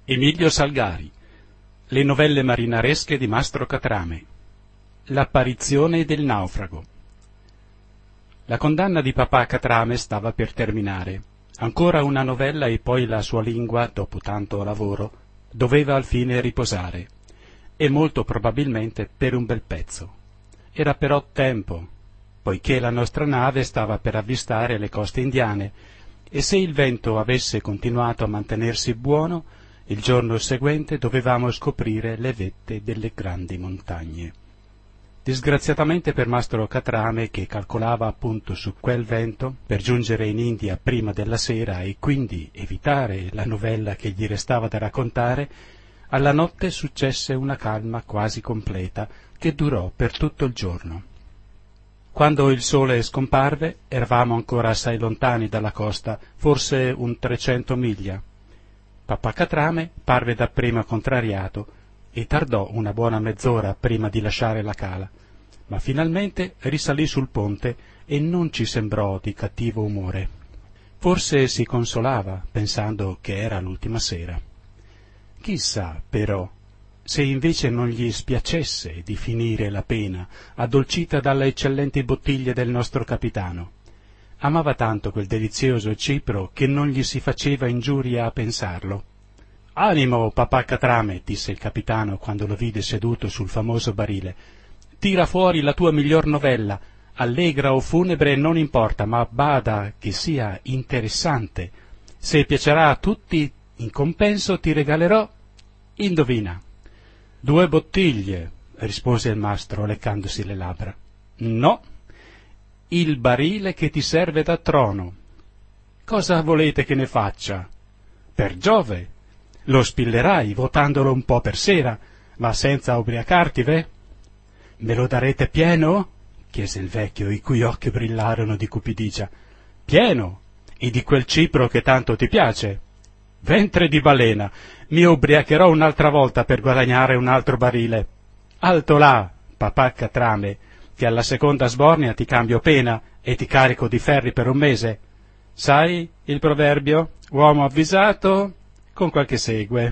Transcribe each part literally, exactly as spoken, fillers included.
Emilio Salgari. Le novelle marinaresche di Mastro Catrame. L'apparizione del naufrago. La condanna di papà Catrame stava per terminare. Ancora una novella e poi la sua lingua, dopo tanto lavoro, doveva al fine riposare. E molto probabilmente per un bel pezzo. Era però tempo, poiché la nostra nave stava per avvistare le coste indiane, e se il vento avesse continuato a mantenersi buono, il giorno seguente dovevamo scoprire le vette delle grandi montagne. Disgraziatamente per Mastro Catrame, che calcolava appunto su quel vento per giungere in India prima della sera e quindi evitare la novella che gli restava da raccontare, alla notte successe una calma quasi completa che durò per tutto il giorno. Quando il sole scomparve eravamo ancora assai lontani dalla costa, forse un trecento miglia. Papà Catrame parve dapprima contrariato e tardò una buona mezz'ora prima di lasciare la cala, ma finalmente risalì sul ponte e non ci sembrò di cattivo umore. Forse si consolava, pensando che era l'ultima sera. Chissà, però, se invece non gli spiacesse di finire la pena, addolcita dalle eccellenti bottiglie del nostro capitano. Amava tanto quel delizioso cipro che non gli si faceva ingiuria a pensarlo. «Animo, papà Catrame», disse il capitano quando lo vide seduto sul famoso barile. «Tira fuori la tua miglior novella, allegra o funebre non importa, ma bada che sia interessante. Se piacerà a tutti, in compenso ti regalerò, indovina». «Due bottiglie», rispose il mastro leccandosi le labbra. «No, il barile che ti serve da trono». «Cosa volete che ne faccia?» «Per Giove, lo spillerai votandolo un po' per sera, ma senza ubriacarti, ve?» «Me lo darete pieno?» chiese il vecchio, i cui occhi brillarono di cupidigia. «Pieno, e di quel cipro che tanto ti piace». «Ventre di balena, mi ubriacherò un'altra volta per guadagnare un altro barile». «Alto là, papà Catrame, che alla seconda sbornia ti cambio pena e ti carico di ferri per un mese. Sai il proverbio? Uomo avvisato con quel che segue.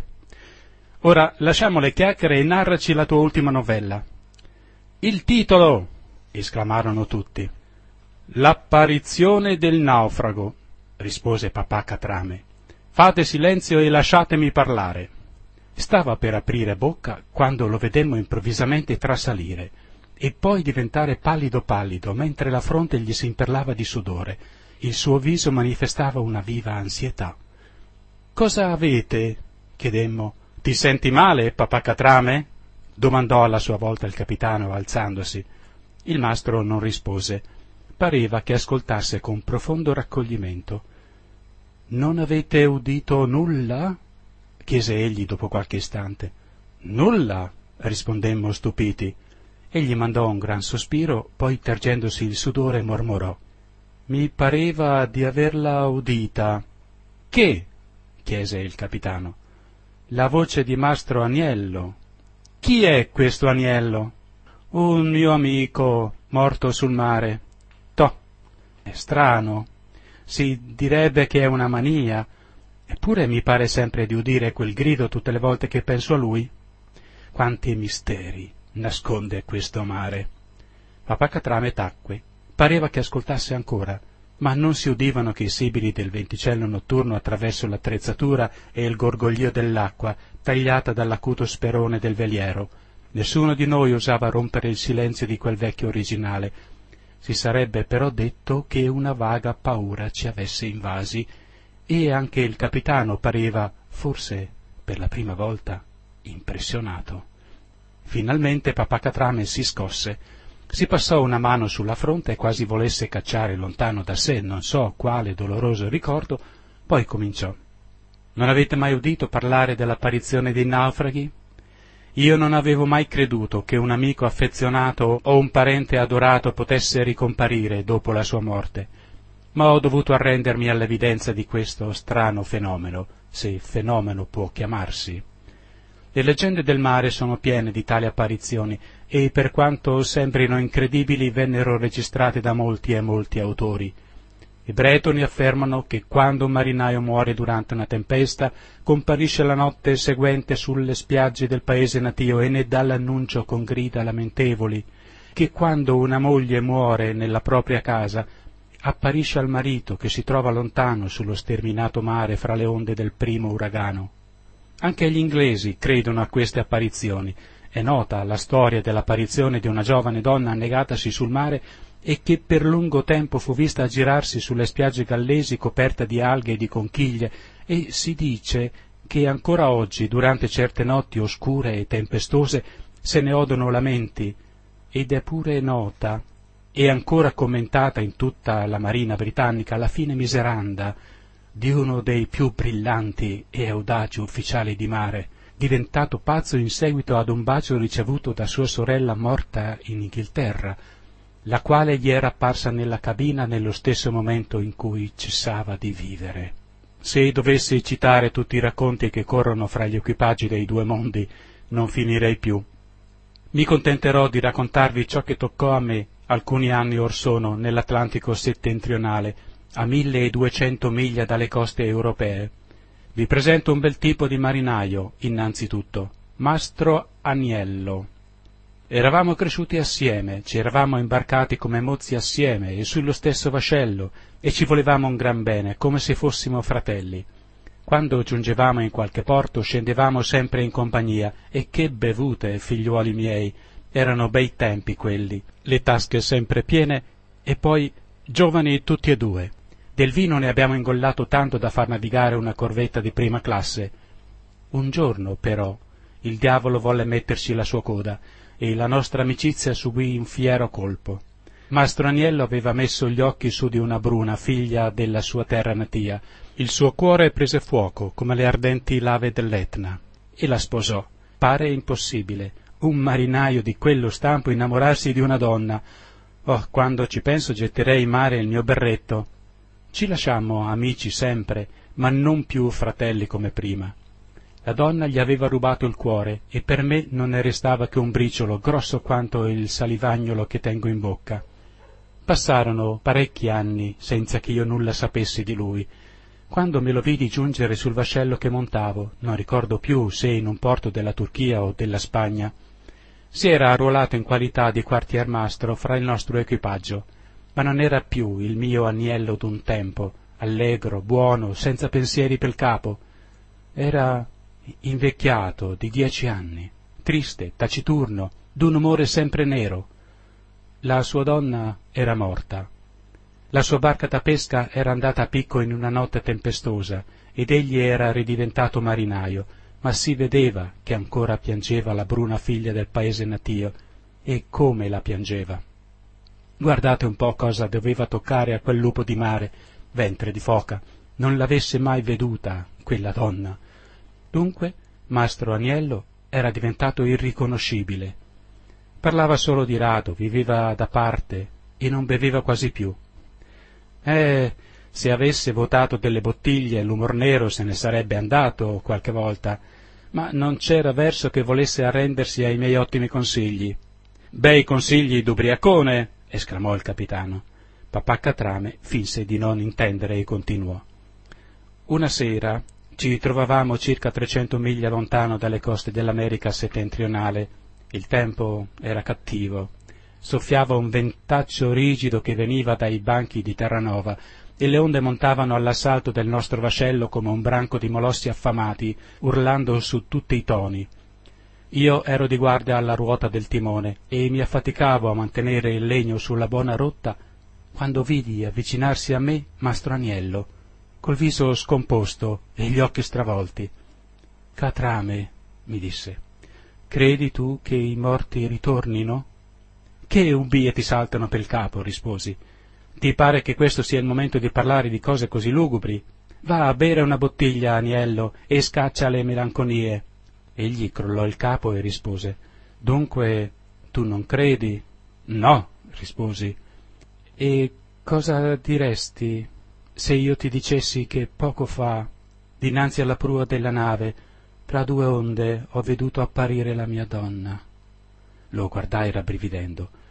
Ora lasciamo le chiacchiere e narraci la tua ultima novella». «Il titolo!» esclamarono tutti. «L'apparizione del naufrago», rispose papà Catrame. «Fate silenzio e lasciatemi parlare». Stava per aprire bocca quando lo vedemmo improvvisamente trasalire e poi diventare pallido pallido, mentre la fronte gli si imperlava di sudore. Il suo viso manifestava una viva ansietà. «Cosa avete?» chiedemmo. «Ti senti male, papà Catrame?» domandò alla sua volta il capitano alzandosi. Il mastro non rispose. Pareva che ascoltasse con profondo raccoglimento. «Non avete udito nulla?» chiese egli dopo qualche istante. «Nulla?» rispondemmo stupiti. Egli mandò un gran sospiro, poi tergendosi il sudore mormorò. «Mi pareva di averla udita». «Che?» chiese il capitano. «La voce di Mastro Aniello». «Chi è questo Aniello?» «Un mio amico, morto sul mare». «Toh, è strano. Si direbbe che è una mania, eppure mi pare sempre di udire quel grido tutte le volte che penso a lui. Quanti misteri nasconde questo mare». Papà Catrame tacque. Pareva che ascoltasse ancora, ma non si udivano che i sibili del venticello notturno attraverso l'attrezzatura e il gorgoglio dell'acqua tagliata dall'acuto sperone del veliero. Nessuno di noi osava rompere il silenzio di quel vecchio originale. Si sarebbe però detto che una vaga paura ci avesse invasi, e anche il capitano pareva, forse per la prima volta, impressionato. Finalmente papà Catrame si scosse, si passò una mano sulla fronte e quasi volesse cacciare lontano da sé non so quale doloroso ricordo, poi cominciò. «Non avete mai udito parlare dell'apparizione dei naufraghi? Io non avevo mai creduto che un amico affezionato o un parente adorato potesse ricomparire dopo la sua morte, ma ho dovuto arrendermi all'evidenza di questo strano fenomeno, se fenomeno può chiamarsi. Le leggende del mare sono piene di tali apparizioni e, per quanto sembrino incredibili, vennero registrate da molti e molti autori. I bretoni affermano che quando un marinaio muore durante una tempesta, comparisce la notte seguente sulle spiagge del paese natio e ne dà l'annuncio con grida lamentevoli, che quando una moglie muore nella propria casa, apparisce al marito che si trova lontano sullo sterminato mare fra le onde del primo uragano. Anche gli inglesi credono a queste apparizioni. È nota la storia dell'apparizione di una giovane donna annegatasi sul mare e che per lungo tempo fu vista aggirarsi sulle spiagge gallesi coperta di alghe e di conchiglie, e si dice che ancora oggi, durante certe notti oscure e tempestose, se ne odono lamenti, ed è pure nota e ancora commentata in tutta la marina britannica la fine miseranda di uno dei più brillanti e audaci ufficiali di mare, diventato pazzo in seguito ad un bacio ricevuto da sua sorella morta in Inghilterra, la quale gli era apparsa nella cabina nello stesso momento in cui cessava di vivere. Se dovessi citare tutti i racconti che corrono fra gli equipaggi dei due mondi, non finirei più. Mi contenterò di raccontarvi ciò che toccò a me alcuni anni or sono nell'Atlantico settentrionale, a milleduecento miglia dalle coste europee. Vi presento un bel tipo di marinaio, innanzitutto, Mastro Aniello. Eravamo cresciuti assieme, ci eravamo imbarcati come mozzi assieme e sullo stesso vascello, e ci volevamo un gran bene, come se fossimo fratelli. Quando giungevamo in qualche porto scendevamo sempre in compagnia, e che bevute, figliuoli miei, erano bei tempi quelli, le tasche sempre piene, e poi giovani tutti e due. Del vino ne abbiamo ingollato tanto da far navigare una corvetta di prima classe. Un giorno, però, il diavolo volle metterci la sua coda, e la nostra amicizia subì un fiero colpo. Mastro Aniello aveva messo gli occhi su di una bruna, figlia della sua terra natia. Il suo cuore prese fuoco, come le ardenti lave dell'Etna, e la sposò. Pare impossibile, un marinaio di quello stampo innamorarsi di una donna. Oh, quando ci penso getterei in mare il mio berretto. Ci lasciammo amici sempre, ma non più fratelli come prima. La donna gli aveva rubato il cuore, e per me non ne restava che un briciolo grosso quanto il salivagnolo che tengo in bocca. Passarono parecchi anni senza che io nulla sapessi di lui. Quando me lo vidi giungere sul vascello che montavo, non ricordo più se in un porto della Turchia o della Spagna, si era arruolato in qualità di quartiermastro fra il nostro equipaggio, ma non era più il mio Aniello d'un tempo, allegro, buono, senza pensieri pel capo. Era invecchiato di dieci anni, triste, taciturno, d'un umore sempre nero. La sua donna era morta. La sua barca da pesca era andata a picco in una notte tempestosa, ed egli era ridiventato marinaio, ma si vedeva che ancora piangeva la bruna figlia del paese natio, e come la piangeva. Guardate un po' cosa doveva toccare a quel lupo di mare, ventre di foca, non l'avesse mai veduta quella donna. Dunque Mastro Aniello era diventato irriconoscibile. Parlava solo di rado, viveva da parte e non beveva quasi più. Eh, se avesse votato delle bottiglie l'umor nero se ne sarebbe andato qualche volta, ma non c'era verso che volesse arrendersi ai miei ottimi consigli. «Bei consigli d'ubriacone!» esclamò il capitano. Papà Catrame finse di non intendere e continuò. Una sera ci trovavamo circa trecento miglia lontano dalle coste dell'America settentrionale. Il tempo era cattivo. Soffiava un ventaccio rigido che veniva dai banchi di Terranova, e le onde montavano all'assalto del nostro vascello come un branco di molossi affamati, urlando su tutti i toni. Io ero di guardia alla ruota del timone e mi affaticavo a mantenere il legno sulla buona rotta, quando vidi avvicinarsi a me Mastro Aniello, col viso scomposto e gli occhi stravolti. «Catrame», mi disse, «credi tu che i morti ritornino?» «Che ubbie ti saltano pel capo», risposi. «Ti pare che questo sia il momento di parlare di cose così lugubri? Va a bere una bottiglia, Aniello, e scaccia le melanconie». Egli crollò il capo e rispose, «Dunque tu non credi?» «No», risposi. «E cosa diresti se io ti dicessi che poco fa, dinanzi alla prua della nave, tra due onde ho veduto apparire la mia donna?» Lo guardai rabbrividendo.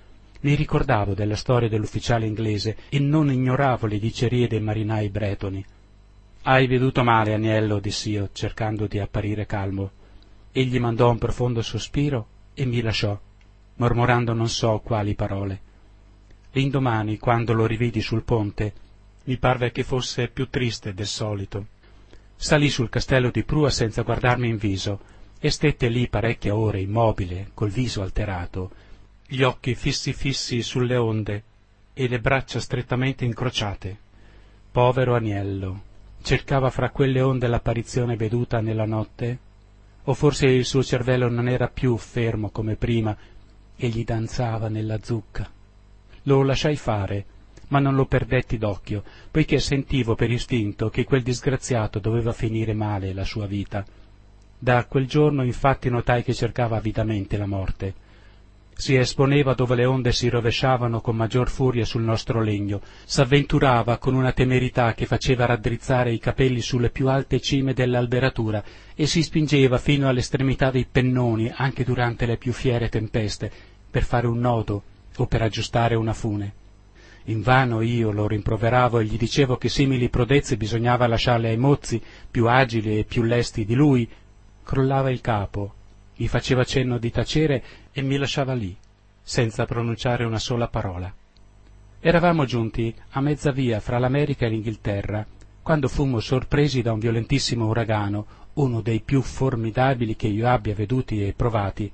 Mi ricordavo della storia dell'ufficiale inglese e non ignoravo le dicerie dei marinai bretoni. «Hai veduto male, Aniello», dissi io, cercando di apparire calmo. Egli mandò un profondo sospiro e mi lasciò, mormorando non so quali parole. L'indomani, quando lo rividi sul ponte, mi parve che fosse più triste del solito. Salì sul castello di Prua senza guardarmi in viso e stette lì parecchie ore immobile, col viso alterato, gli occhi fissi fissi sulle onde e le braccia strettamente incrociate. Povero Aniello, cercava fra quelle onde l'apparizione veduta nella notte? O forse il suo cervello non era più fermo come prima e gli danzava nella zucca? Lo lasciai fare, ma non lo perdetti d'occhio, poiché sentivo per istinto che quel disgraziato doveva finire male la sua vita. Da quel giorno infatti notai che cercava avidamente la morte. Si esponeva dove le onde si rovesciavano con maggior furia sul nostro legno, s'avventurava con una temerità che faceva raddrizzare i capelli sulle più alte cime dell'alberatura e si spingeva fino all'estremità dei pennoni anche durante le più fiere tempeste per fare un nodo o per aggiustare una fune. Invano io lo rimproveravo e gli dicevo che simili prodezze bisognava lasciarle ai mozzi, più agili e più lesti di lui. Crollava il capo, mi faceva cenno di tacere e mi lasciava lì, senza pronunciare una sola parola. Eravamo giunti a mezza via fra l'America e l'Inghilterra, quando fummo sorpresi da un violentissimo uragano, uno dei più formidabili che io abbia veduti e provati.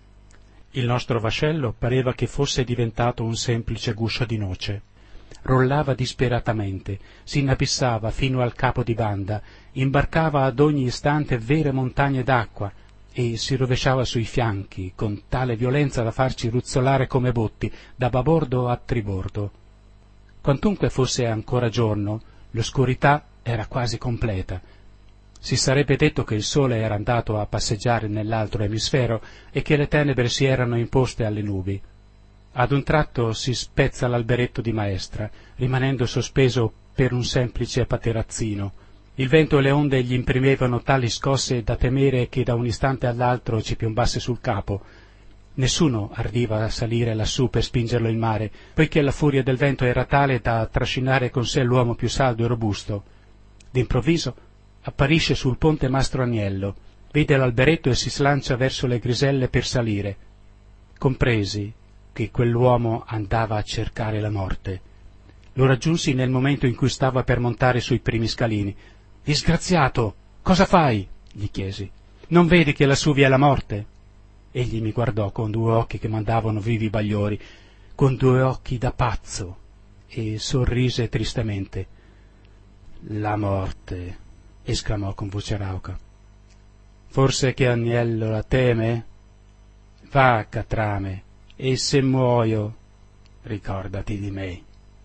Il nostro vascello pareva che fosse diventato un semplice guscio di noce. Rollava disperatamente, si inabissava fino al capo di banda, imbarcava ad ogni istante vere montagne d'acqua e si rovesciava sui fianchi con tale violenza da farci ruzzolare come botti da babordo a tribordo. Quantunque fosse ancora giorno, l'oscurità era quasi completa. Si sarebbe detto che il sole era andato a passeggiare nell'altro emisfero e che le tenebre si erano imposte alle nubi. Ad un tratto si spezza l'alberetto di maestra, rimanendo sospeso per un semplice paterazzino. Il vento e le onde gli imprimevano tali scosse da temere che da un istante all'altro ci piombasse sul capo. Nessuno ardiva a salire lassù per spingerlo in mare, poiché la furia del vento era tale da trascinare con sé l'uomo più saldo e robusto. D'improvviso apparisce sul ponte Mastro Aniello, vede l'alberetto e si slancia verso le griselle per salire. Compresi che quell'uomo andava a cercare la morte. Lo raggiunsi nel momento in cui stava per montare sui primi scalini. «Disgraziato, cosa fai?» gli chiesi. «Non vedi che lassù vi è la morte?» Egli mi guardò con due occhi che mandavano vivi bagliori, con due occhi da pazzo, e sorrise tristemente. «La morte», esclamò con voce rauca. «Forse che Aniello la teme? Va, Catrame, e se muoio, ricordati di me».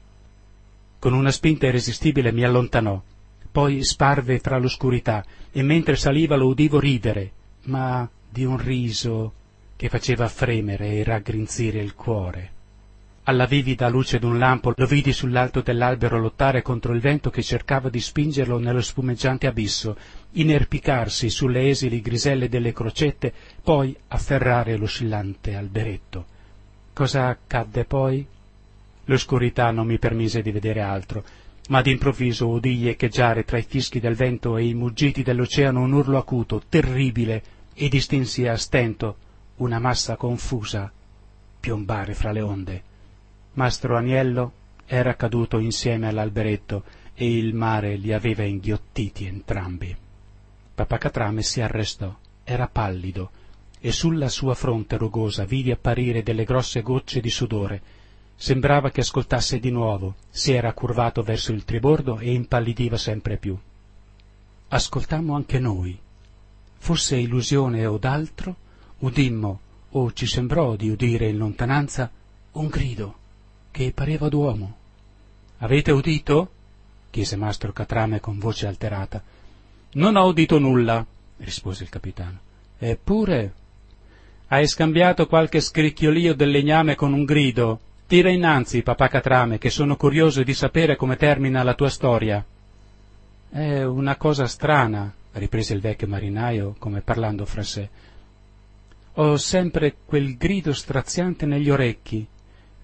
Con una spinta irresistibile mi allontanò, poi sparve fra l'oscurità, e mentre saliva lo udivo ridere, ma di un riso che faceva fremere e raggrinzire il cuore. Alla vivida luce d'un lampo lo vidi sull'alto dell'albero lottare contro il vento che cercava di spingerlo nello spumeggiante abisso, inerpicarsi sulle esili griselle delle crocette, poi afferrare l'oscillante alberetto. Cosa accadde poi? L'oscurità non mi permise di vedere altro, ma d'improvviso udii echeggiare tra i fischi del vento e i muggiti dell'oceano un urlo acuto, terribile, e distinsi a stento una massa confusa piombare fra le onde. Mastro Aniello era caduto insieme all'alberetto e il mare li aveva inghiottiti entrambi. Papà Catrame si arrestò, era pallido, e sulla sua fronte rugosa vidi apparire delle grosse gocce di sudore. Sembrava che ascoltasse di nuovo, si era curvato verso il tribordo e impallidiva sempre più. Ascoltammo anche noi. Fosse illusione o d'altro, udimmo, o ci sembrò di udire in lontananza, un grido che pareva d'uomo. «Avete udito?» chiese Mastro Catrame con voce alterata. «Non ho udito nulla», rispose il capitano. «Eppure hai scambiato qualche scricchiolio del legname con un grido. Tira innanzi, papà Catrame, che sono curioso di sapere come termina la tua storia». «È una cosa strana», riprese il vecchio marinaio, come parlando fra sé. «Ho sempre quel grido straziante negli orecchi,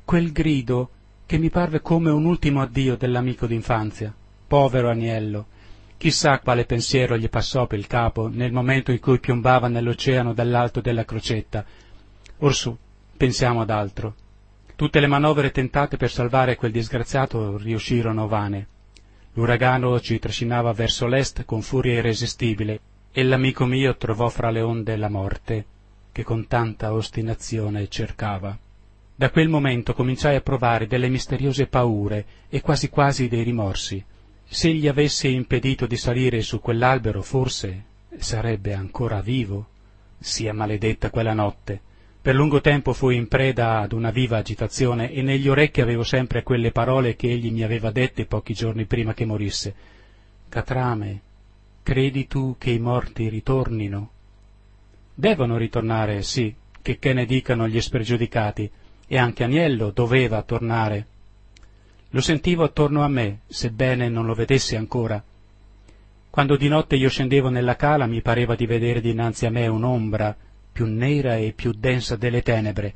quel grido che mi parve come un ultimo addio dell'amico d'infanzia. Povero Aniello! Chissà quale pensiero gli passò per il capo nel momento in cui piombava nell'oceano dall'alto della crocetta. Orsù, pensiamo ad altro. Tutte le manovre tentate per salvare quel disgraziato riuscirono vane. L'uragano ci trascinava verso l'est con furia irresistibile e l'amico mio trovò fra le onde la morte, che con tanta ostinazione cercava. Da quel momento cominciai a provare delle misteriose paure e quasi quasi dei rimorsi. Se gli avessi impedito di salire su quell'albero, forse sarebbe ancora vivo. Sia maledetta quella notte. Per lungo tempo fui in preda ad una viva agitazione e negli orecchi avevo sempre quelle parole che egli mi aveva dette pochi giorni prima che morisse. Catrame, credi tu che i morti ritornino? Devono ritornare, sì, che che ne dicano gli spregiudicati, e anche Aniello doveva tornare. Lo sentivo attorno a me, sebbene non lo vedessi ancora. Quando di notte io scendevo nella cala mi pareva di vedere dinanzi a me un'ombra più nera e più densa delle tenebre.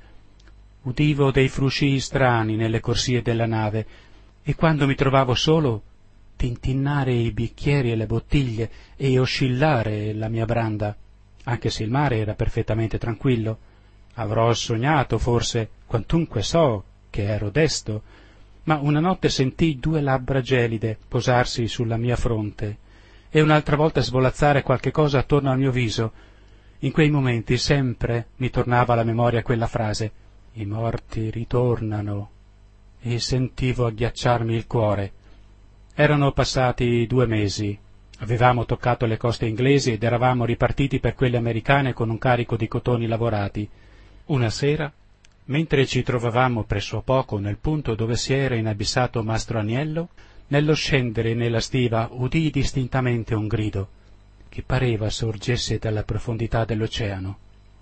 Udivo dei fruscii strani nelle corsie della nave e quando mi trovavo solo tintinnare i bicchieri e le bottiglie e oscillare la mia branda, anche se il mare era perfettamente tranquillo. Avrò sognato, forse, quantunque so che ero desto, ma una notte sentii due labbra gelide posarsi sulla mia fronte e un'altra volta svolazzare qualche cosa attorno al mio viso. In quei momenti sempre mi tornava alla memoria quella frase: «I morti ritornano», e sentivo agghiacciarmi il cuore. Erano passati due mesi. Avevamo toccato le coste inglesi ed eravamo ripartiti per quelle americane con un carico di cotoni lavorati. Una sera, mentre ci trovavamo presso poco nel punto dove si era inabissato Mastro Aniello, nello scendere nella stiva udii distintamente un grido, che pareva sorgesse dalla profondità dell'oceano.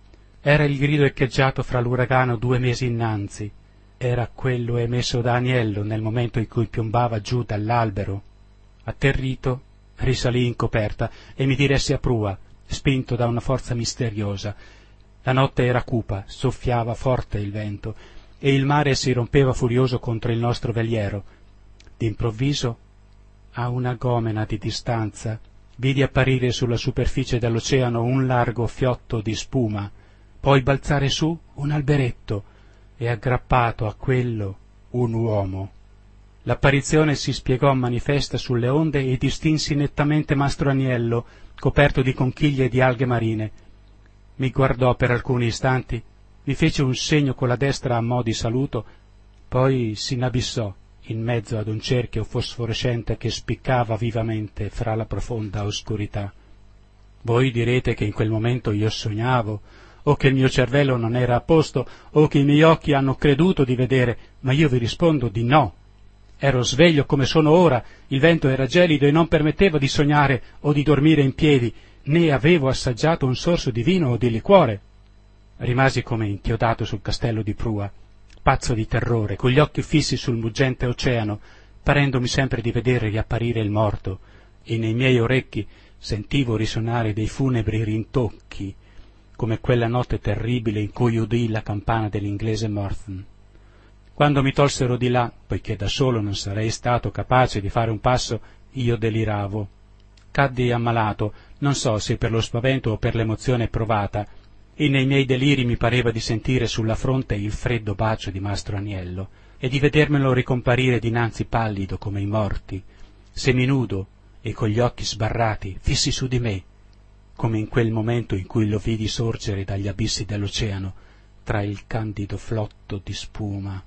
Era il grido echeggiato fra l'uragano due mesi innanzi. Era quello emesso da Aniello nel momento in cui piombava giù dall'albero. Atterrito, risalii in coperta e mi diressi a prua, spinto da una forza misteriosa. La notte era cupa, soffiava forte il vento, e il mare si rompeva furioso contro il nostro veliero. D'improvviso, a una gomena di distanza, vidi apparire sulla superficie dell'oceano un largo fiotto di spuma, poi balzare su un alberetto e aggrappato a quello un uomo. L'apparizione si spiegò manifesta sulle onde e distinsi nettamente Mastro Aniello, coperto di conchiglie e di alghe marine. Mi guardò per alcuni istanti, mi fece un segno con la destra a mo' di saluto, poi s'inabissò in mezzo ad un cerchio fosforescente che spiccava vivamente fra la profonda oscurità. Voi direte che in quel momento io sognavo, o che il mio cervello non era a posto, o che i miei occhi hanno creduto di vedere, ma io vi rispondo di no. Ero sveglio come sono ora, il vento era gelido e non permetteva di sognare o di dormire in piedi, né avevo assaggiato un sorso di vino o di liquore. Rimasi come inchiodato sul castello di prua, pazzo di terrore, con gli occhi fissi sul muggente oceano, parendomi sempre di vedere riapparire il morto, e nei miei orecchi sentivo risuonare dei funebri rintocchi, come quella notte terribile in cui udii la campana dell'inglese Morton. Quando mi tolsero di là, poiché da solo non sarei stato capace di fare un passo, io deliravo. Caddi ammalato, non so se per lo spavento o per l'emozione provata, e nei miei deliri mi pareva di sentire sulla fronte il freddo bacio di Mastro Aniello e di vedermelo ricomparire dinanzi pallido come i morti, seminudo e con gli occhi sbarrati, fissi su di me, come in quel momento in cui lo vidi sorgere dagli abissi dell'oceano tra il candido flotto di spuma.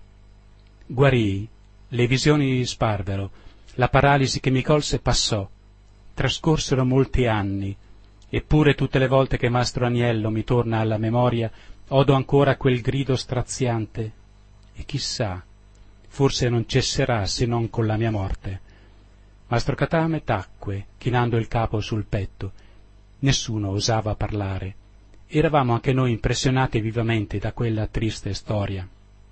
Guarii, le visioni sparvero, la paralisi che mi colse passò. Trascorsero molti anni, eppure tutte le volte che Mastro Aniello mi torna alla memoria odo ancora quel grido straziante, e chissà, forse non cesserà se non con la mia morte. Mastro Catrame tacque, chinando il capo sul petto. Nessuno osava parlare. Eravamo anche noi impressionati vivamente da quella triste storia.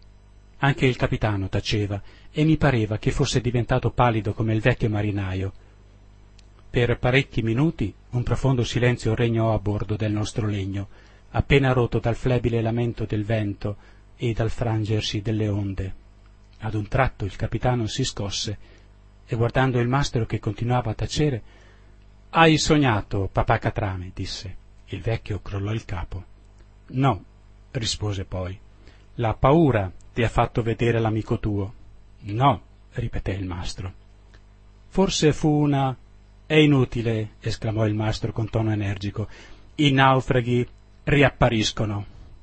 Anche il capitano taceva, e mi pareva che fosse diventato pallido come il vecchio marinaio. Per parecchi minuti un profondo silenzio regnò a bordo del nostro legno, appena rotto dal flebile lamento del vento e dal frangersi delle onde. Ad un tratto il capitano si scosse e, guardando il mastro che continuava a tacere: «Hai sognato, papà Catrame?» disse. Il vecchio crollò il capo. «No», rispose poi. «La paura ti ha fatto vedere l'amico tuo». «No», ripeté il mastro. «Forse fu una...» «È inutile», esclamò il mastro con tono energico. «I naufraghi riappariscono».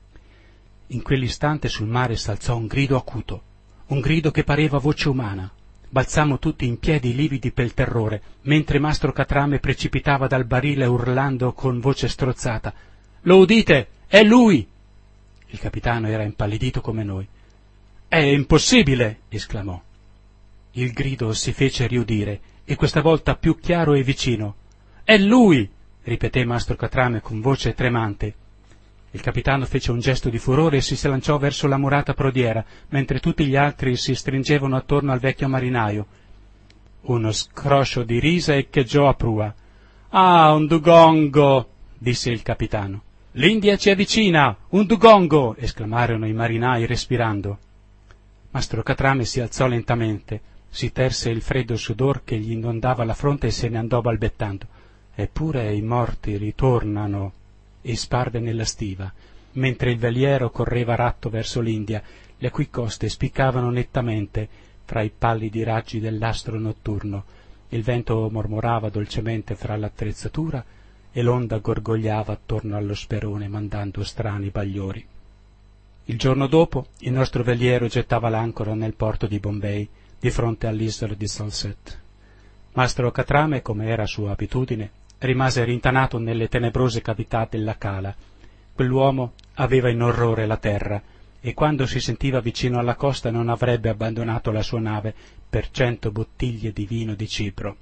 In quell'istante sul mare s'alzò un grido acuto, un grido che pareva voce umana. Balzammo tutti in piedi lividi pel terrore, mentre mastro Catrame precipitava dal barile urlando con voce strozzata: «Lo udite? È lui!» Il capitano era impallidito come noi. «È impossibile!» esclamò. Il grido si fece riudire, e questa volta più chiaro e vicino. «È lui!» ripeté mastro Catrame con voce tremante. Il capitano fece un gesto di furore e si slanciò verso la murata prodiera, mentre tutti gli altri si stringevano attorno al vecchio marinaio. Uno scroscio di risa echeggiò a prua. «Ah, un dugongo!» disse il capitano. «L'India ci avvicina! Un dugongo!» esclamarono i marinai respirando. Mastro Catrame si alzò lentamente, si terse il freddo sudor che gli inondava la fronte e se ne andò balbettando. «Eppure i morti ritornano!» e sparve nella stiva, mentre il veliero correva ratto verso l'India, le cui coste spiccavano nettamente fra i pallidi raggi dell'astro notturno. Il vento mormorava dolcemente fra l'attrezzatura e l'onda gorgogliava attorno allo sperone mandando strani bagliori. Il giorno dopo il nostro veliero gettava l'ancora nel porto di Bombay, di fronte all'isola di Salsette. Mastro Catrame, come era sua abitudine, rimase rintanato nelle tenebrose cavità della cala. Quell'uomo aveva in orrore la terra e quando si sentiva vicino alla costa non avrebbe abbandonato la sua nave per cento bottiglie di vino di Cipro.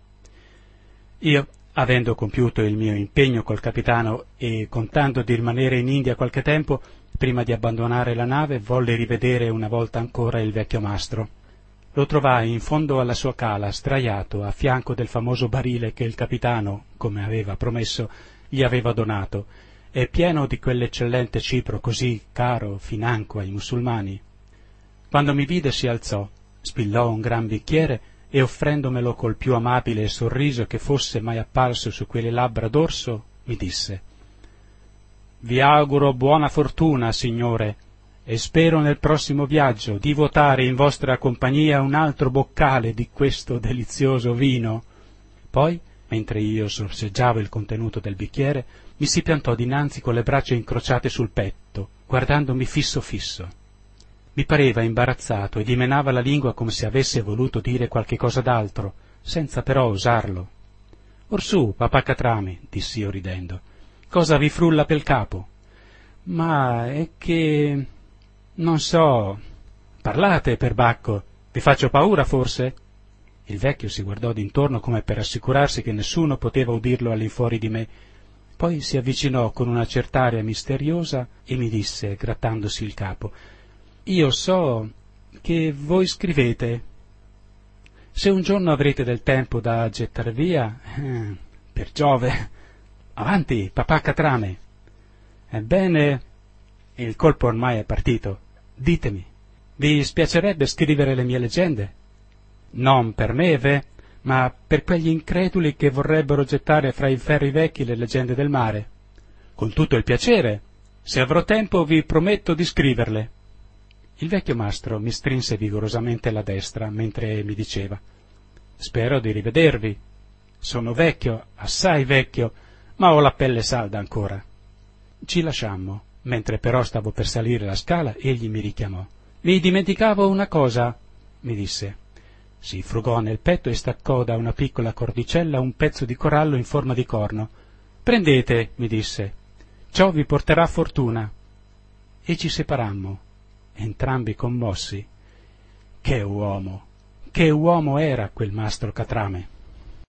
Io, avendo compiuto il mio impegno col capitano e contando di rimanere in India qualche tempo, prima di abbandonare la nave volli rivedere una volta ancora il vecchio mastro. Lo trovai in fondo alla sua cala, sdraiato a fianco del famoso barile che il capitano, come aveva promesso, gli aveva donato, e pieno di quell'eccellente Cipro così caro financo ai musulmani. Quando mi vide si alzò, spillò un gran bicchiere e, offrendomelo col più amabile sorriso che fosse mai apparso su quelle labbra d'orso, mi disse: «Vi auguro buona fortuna, signore, e spero nel prossimo viaggio di vuotare in vostra compagnia un altro boccale di questo delizioso vino». Poi, mentre io sorseggiavo il contenuto del bicchiere, mi si piantò dinanzi con le braccia incrociate sul petto, guardandomi fisso fisso. Mi pareva imbarazzato e dimenava la lingua come se avesse voluto dire qualche cosa d'altro, senza però osarlo. «Orsù, papà Catrame», dissi io ridendo, «cosa vi frulla pel capo?» «Ma è che... non so... Parlate, perbacco, vi faccio paura forse?» Il vecchio si guardò d'intorno come per assicurarsi che nessuno poteva udirlo all'infuori di me. Poi si avvicinò con una cert'aria misteriosa e mi disse, grattandosi il capo: «Io so che voi scrivete. Se un giorno avrete del tempo da gettare via, eh, per Giove, avanti, papà Catrame. Ebbene, il colpo ormai è partito. Ditemi, vi spiacerebbe scrivere le mie leggende? Non per me, ve, ma per quegli increduli che vorrebbero gettare fra i ferri vecchi le leggende del mare. Con tutto il piacere. Se avrò tempo vi prometto di scriverle». Il vecchio mastro mi strinse vigorosamente la destra mentre mi diceva: «Spero di rivedervi. Sono vecchio, assai vecchio, ma ho la pelle salda ancora». Ci lasciammo. Mentre però stavo per salire la scala, egli mi richiamò. «Mi dimenticavo una cosa», mi disse. Si frugò nel petto e staccò da una piccola cordicella un pezzo di corallo in forma di corno. «Prendete», mi disse, «ciò vi porterà fortuna». E ci separammo, entrambi commossi. Che uomo, che uomo era quel mastro Catrame!